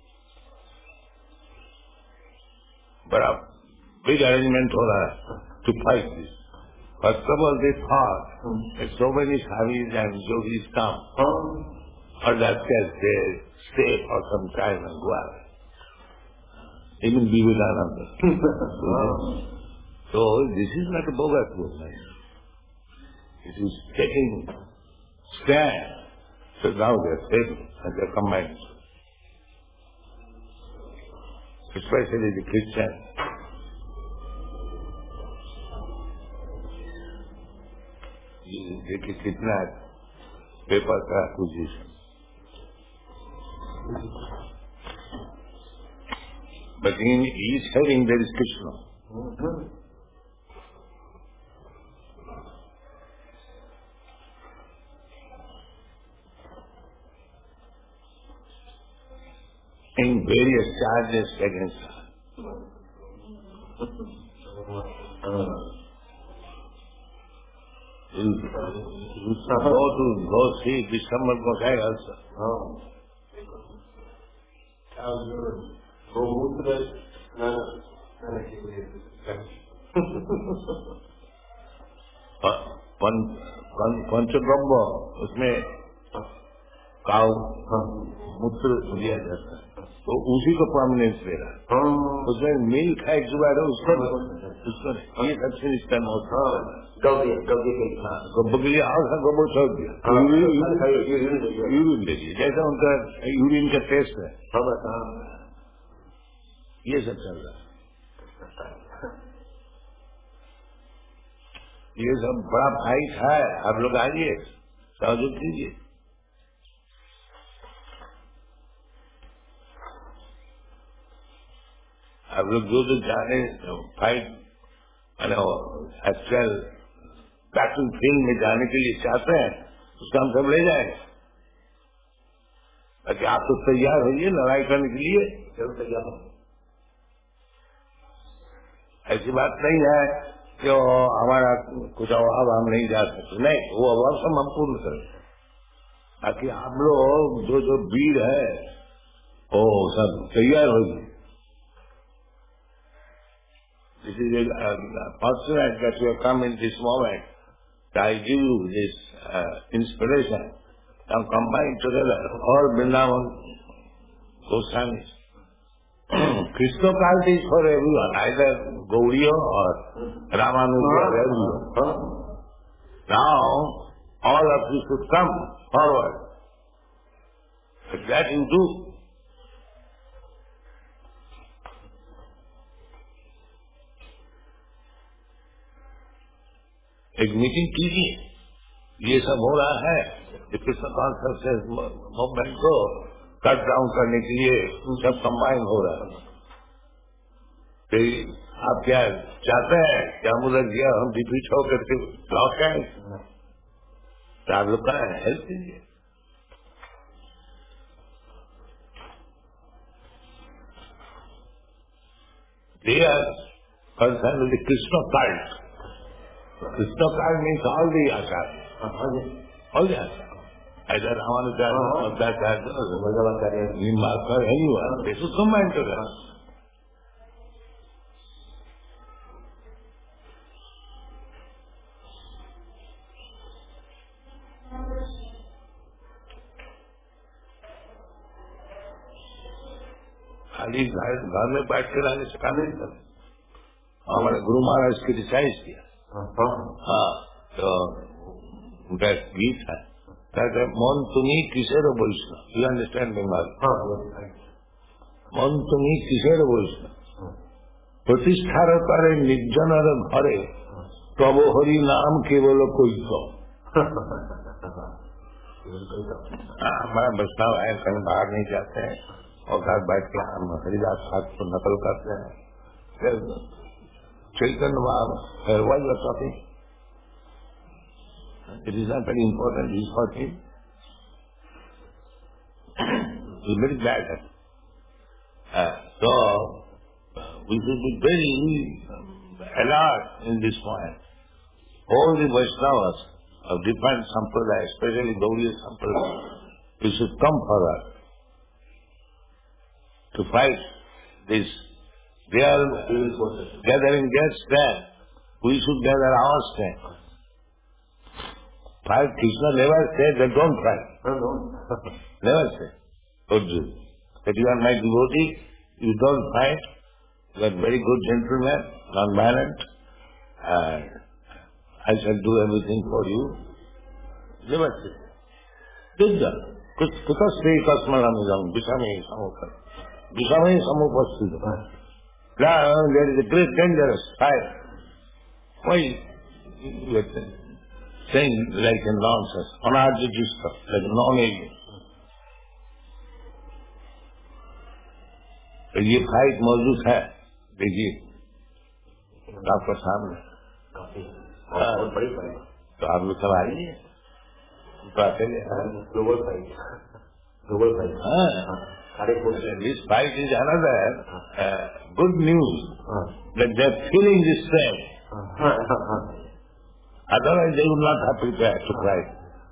But a big arrangement हो रहा है to fight this. First of all, they thought that so many Swamis and Yogis come, or that they stay for some time and go out. Even Vivekananda. So this is not a bogus movement. It is taking stand. So now they are stable and they are combined. Especially the Christians. देखिए कितना paper का acquisition. But in each heading there is Krishna. In various charges against her. Go see December Gosai also. पंचगव्य उसमें cow मूत्र दिया जाता है, तो उसी को प्रोमिनेंस दे रहा है। उसमें मिल्क है जो है उसको ये सबसे इस्तेमाल होता है। गब्बर के लिए और गोबर छोड़ दिया, यूरिन दे दिया, जैसा उनका यूरिन का टेस्ट है, ये सब चल रहा है। ये सब बड़ा फाइट है, आप लोग आइए, सहयोग कीजिए। आप लोग जो जाने फाइट एक्चुअल बैटल फील्ड में जाने के लिए चाहते हैं, उसका हम सब ले जाएंगे। ताकि आप तो तैयार होइए लड़ाई करने के लिए, जरूर तैयार हो। ऐसी बात नहीं है कि हमारा कुछ अभाव हम नहीं जा सकते, नहीं, वो अभाव सब हम पूर्ण करें। ताकि आप लोग जो वीर है वो सब तैयार होइए। This is fortunate that you have come in this moment. I give you this inspiration. Now combine together all Vrindavan Goswamis. Krishna cult is for everyone, either Gauriya or Ramanuja or everyone. Now all of you should come forward. But that you do. एक meeting कीजिए, ये सब हो रहा है, Krishna consciousness movement को cut down करने के लिए सब कंबाइन हो रहा है। फिर आप क्या चाहते हैं कि हम उधर गया हम डिफीट होकर के लौट आए? तो आप लोग का हेल्प कीजिए। They are concerned with the Krishna cult. Krishna cult means all the acharyas. All the acharyas. Either Ramanujacharya or Madhvacharya, Nimbarkar, anyone. They should combine together. खाली घर में बैठ कर आगे से काम नहीं करते। हमारे गुरु महाराज क्रिटिसाइज किया। हाँ, तो उनका गीत है, कहते मन तुम्ही किसेर वैष्णव, यू अंडरस्टैंड बंगाली? मन तुम्ही किसेर वैष्णव, प्रतिष्ठार करे निर्जन घरे, तब हरि नाम केवल कोई को। हमारा वैष्णव है, कहीं बाहर नहीं जाते हैं और घर बैठ के हम हरिदास शास्त्र को नकल करते हैं। चैतन्य महाराज, why you are talking? It is not very important. He is talking. He is very bad. So we should be very alert in this point. All the Vaishnavas of different sampradaya, especially Gauriya sampradaya, we should come forward to fight this. They are gathering their strength. We should gather our strength. Fight, Krishna never said that don't fight. Never said. Arjun, that you are my devotee, you don't fight. You are very good gentleman, non-violent, and I shall do everything for you. Never said. Duddha, kuta sri kasmalamidam, visame samukha. Visame samupastita. Now there is a great dangerous fight. Why you are saying like a nonsense, anarjiji stuff, like non-agent? तो ये fight मौजूद है, देखिए आपका सामने। बहुत बड़ी fight, तो आप लोग सब आइए, तो अकेले global fight, global fight. This fight is another good news that they are feeling this strength. Otherwise they would not have prepared to fight.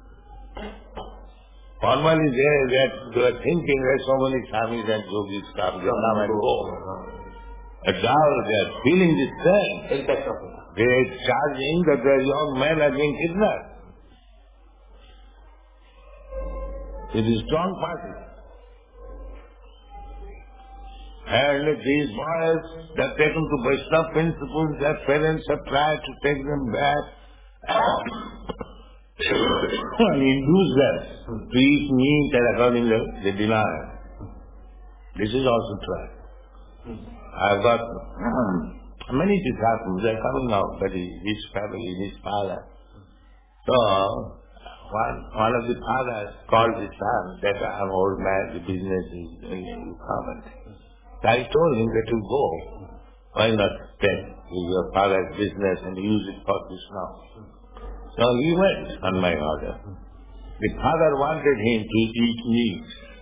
Formally they are thinking that so many swamis and yogis come and go. But now they are feeling this strength. They are charging that their young men are being kidnapped. It is strong party. And these boys, they are taken to Vaishnava principles, their parents have tried to take them back and induce them to eat meat, and accordingly they deny. This is also tried. I've got many disciples, they are coming out, but his family, his father. So, one of the fathers called his son that I'm old man, the business is you come and I told him that you go. Why not take your father's business and use it for this now? So he went on my order. The father wanted him to eat meat.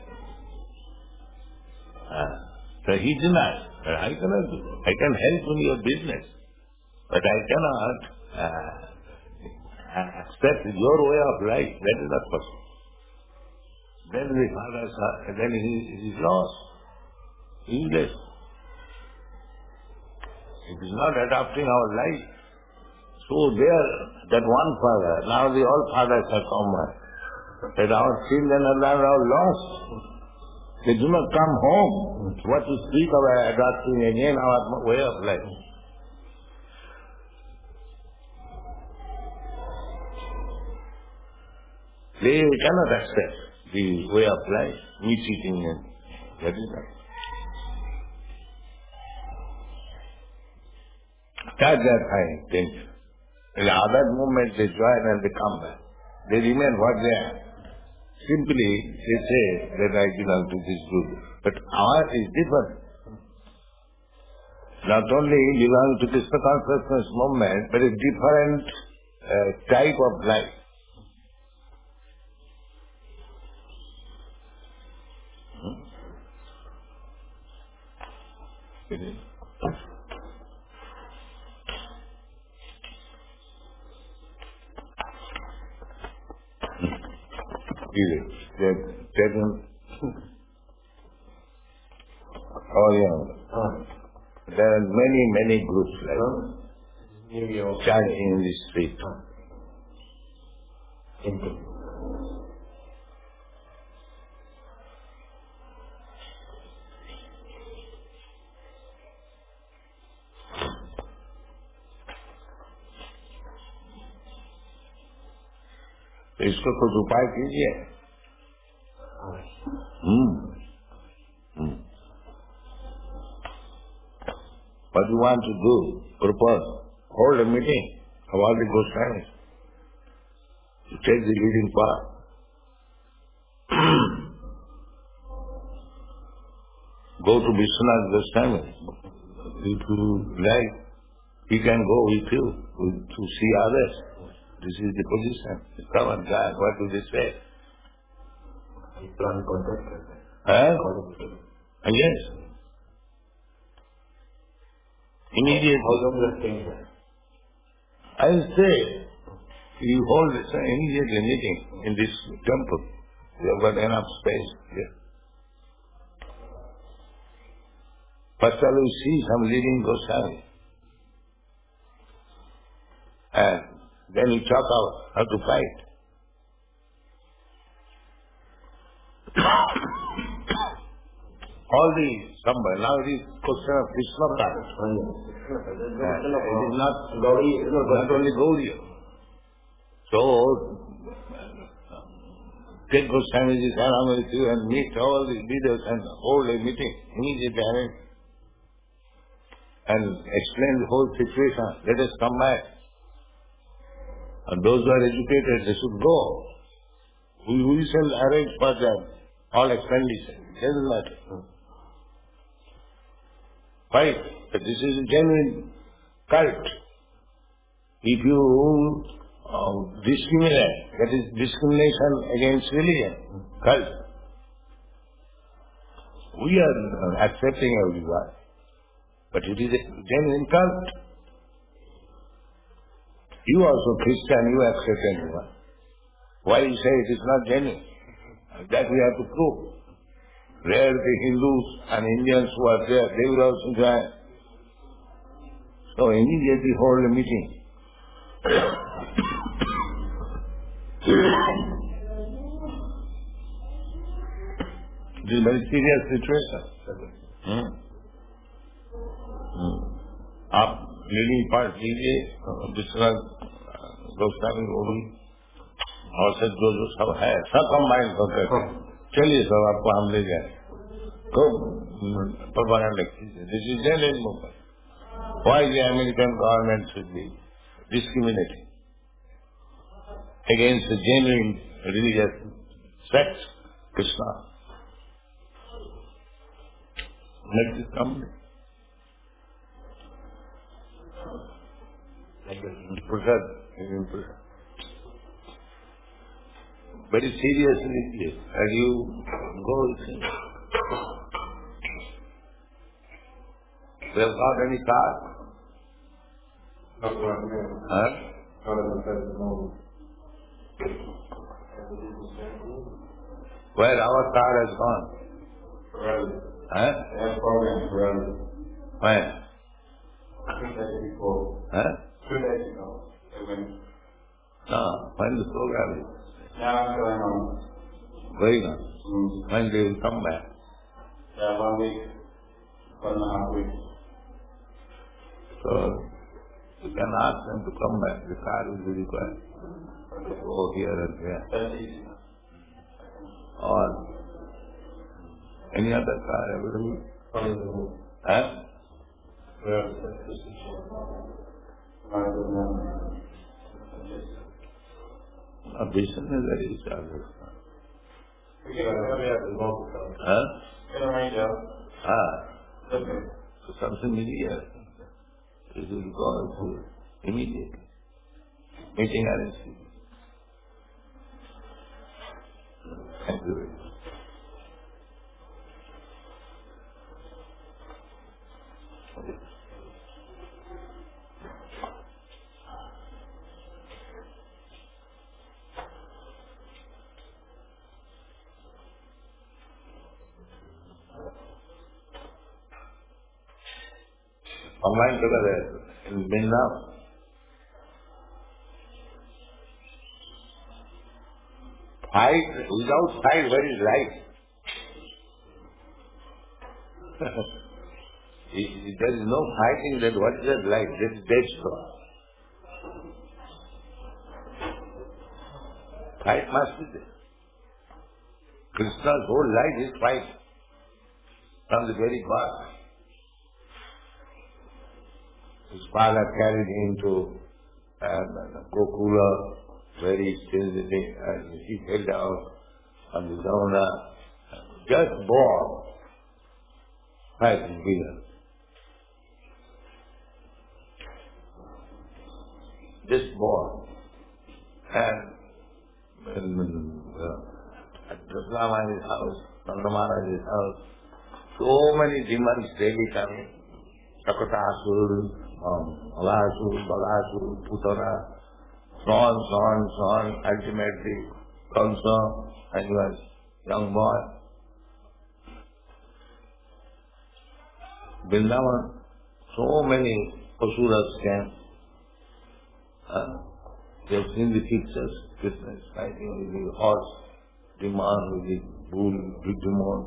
So he denied. I cannot do. I can help in your business, but I cannot accept your way of life. That is not possible. Then the father saw, then he is lost. Useless. It is not adopting our life. So there, that one father, now the all fathers have come back. That our children are now lost. They do not come home. What to speak of adopting again our way of life. They cannot accept the way of life, meat eating, and that is not. That's their time, danger. In the other moment they join and they come back. They remain what they are. Simply they say that I belong to this group. But ours is different. Not only belong to Krishna consciousness movement, but a different type of life. There are many groups like New York chanting in the street. इसको कुछ उपाय कीजिए. What you want to do? Propose. Hold a meeting of all the Goswamis. You take the leading part. Go to Vishwanath Goswami. If you like, he can go with you to see others. This is the position. Come on, God, what do they say? Yes. Immediately. I say, you hold immediately meeting in this temple. We have got enough space here. First I will see some leading Goswami. And then we talk out how to fight. All the somebody, now it is question of Krishna practice. It is not only Gauriya. So, take Goswamiji's hand with you and meet all the leaders and hold a meeting immediately and explain the whole situation. Let us come back. And those who are educated, they should go. We shall arrange for them all expenditure. It doesn't matter. Right? But this is a genuine cult. If you discriminate, that is discrimination against religion, cult. We are accepting everyone, but it is a genuine cult. You also Christian, you accept everyone. Why you say it is not genuine? That we have to prove. There the Hindus and Indians who are there, they will also join. So immediately hold a meeting. It is a very serious situation. आप लेनी पाठ लीजिए, विश्वनाथ गोस्वामी को भी और सब जो सब है सब कंबाइन होकर चलिए सब आपको हम ले जाए तो प्रोपेगेंडा कीजिए. This is genuine movement. Why the American government should be discriminating against the genuine religious sect Krishna? Let this come. Prasad, very seriously, as you go, they have got any car? Not right now. Huh? Not at the present moment. Where our car has gone? Forever. Huh? They have programs forever. When? 2 days before. Huh? 2 days ago. They went. No, when the program is Now it's going on. going on. When they will come back. Yeah, 1 week. 1.5 weeks. So, you can ask them to come back. The car will be required. Go here and there. That's easy. Or any other car available. Huh? Yeah, that's just I don't know. A vision is very established. We can have the local. Huh? Can arrange out. Ah. Okay. So something is here. It will go through immediately. Meeting arranged. Thank you very much. Combined together in Vrindavan. Fight, without fight, where is life? If there is no fighting, then what is that life? That is dead stone. Fight must be there. Krishna's whole life is fight. From the very birth. His father carried him to Gokula, very stingy, and he fell down on the Zamuna, just born, fighting began. Just born. And at Krishna Maharaj's house, Nanda Maharaj's house, so many demons daily coming. Sakatasur, Alasur, Balasur, Putana, so on, ultimately, Kamsa, and he was young boy. Vrindavan, so many Asuras came. They have seen the pictures, Krishna is fighting with the horse, Demon with the bull, big demon,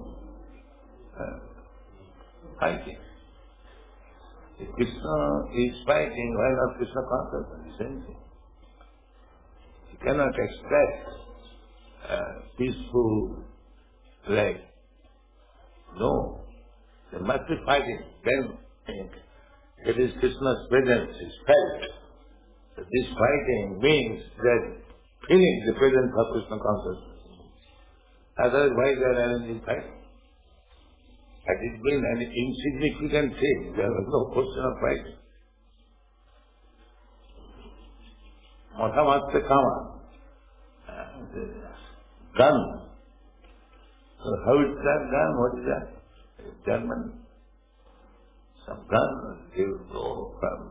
fighting. If Krishna is fighting, why not Krishna consciousness? Same thing. You cannot expect peaceful life. No. There must be fighting. Then it is Krishna's presence is felt. So this fighting means that feeling the presence of Krishna consciousness. Otherwise, why they are arranging fighting? Had it been an insignificant thing, there was no question of fighting. Matha Matse Kama. Gun. So how is that gun? What is that? German. Some gun. They will go from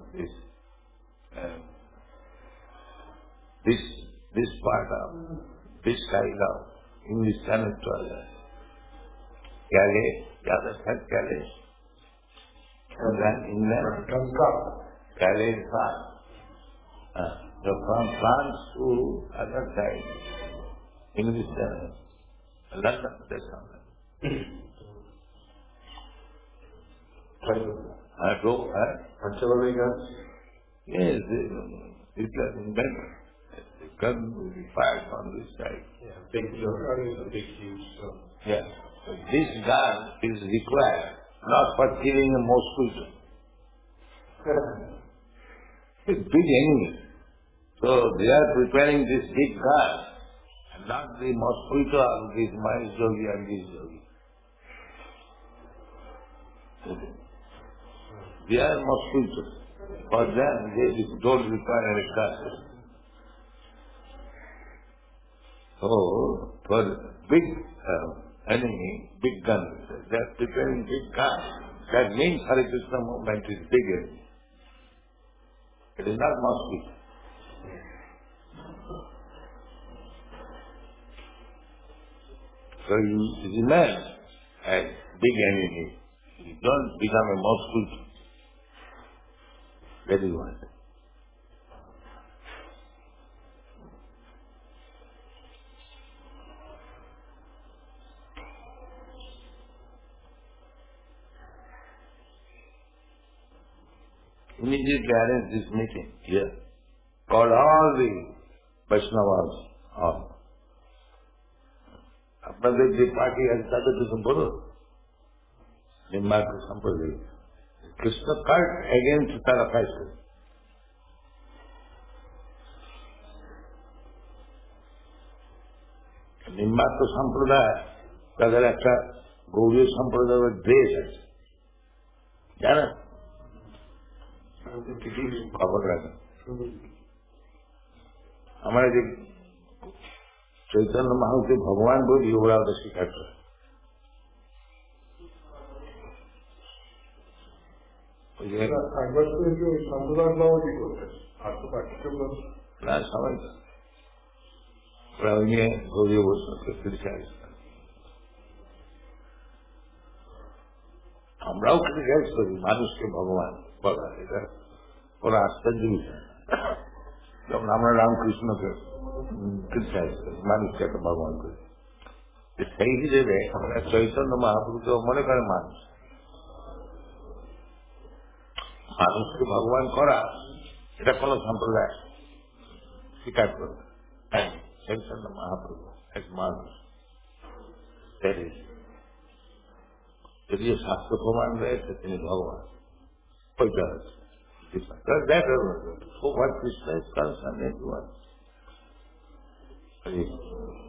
this part of, this side of English Channel to other. Gale, the other side Gale. And then England. carrying France. So from France to other side, English Channel, London, that's something. Go, artillery guns? yes, it was invented. The gun will be fired on this side. Yeah, big huge stuff. Yeah. So this gun is required not for killing a mosquito. It's big enemy. So they are preparing this big gun, and not the mosquito of this Mahesh Yogi and this Yogi. They are mosquitoes. For them, they don't require any gun. So, for big enemy, big gun, they are preparing big gun. That means Hare Krishna movement is bigger. It is not mosquito. So you remain as big enemy. You don't become a mosquito. That is what. Immediately arrange this meeting here. Call all the Vaishnavas. All. আপনাদের যে party আছে তাদের কিছু বলো নিম্বার্ক সম্প্রদায় Krishna card against তারা পাইছে নিম্বার্ক সম্প্রদায় তাদের একটা গৌরীয় সম্প্রদায়ের ড্রেস আছে জানেন খবর রাখেন আমার যে चैतन्य महाप्रभु भगवान बोली ओरा तो स्वीकार कर ना समझ गौरी क्रिटिसाइज আমরাও ক্রিটিসাইজ করি মানুষকে ভগবান বলা এটা কোনো আশ্চর্য বিষয় যেমন আমরা রামকৃষ্ণকে ক্রিটিসাইজ করি মানুষকে একটা ভগবান করি সেই হিসেবে আমরা চৈতন্য মহাপ্রভুকে মনে করে মানুষ মানুষকে ভগবান করা এটা কোন সম্প্রদায় স্বীকার করবে চৈতন্য মহাপ্রভু এক মানুষ যদিও শাস্ত্র প্রমাণ রয়েছে তিনি ভগবান ওইটা হচ্ছে That is so what Krishna is concerned.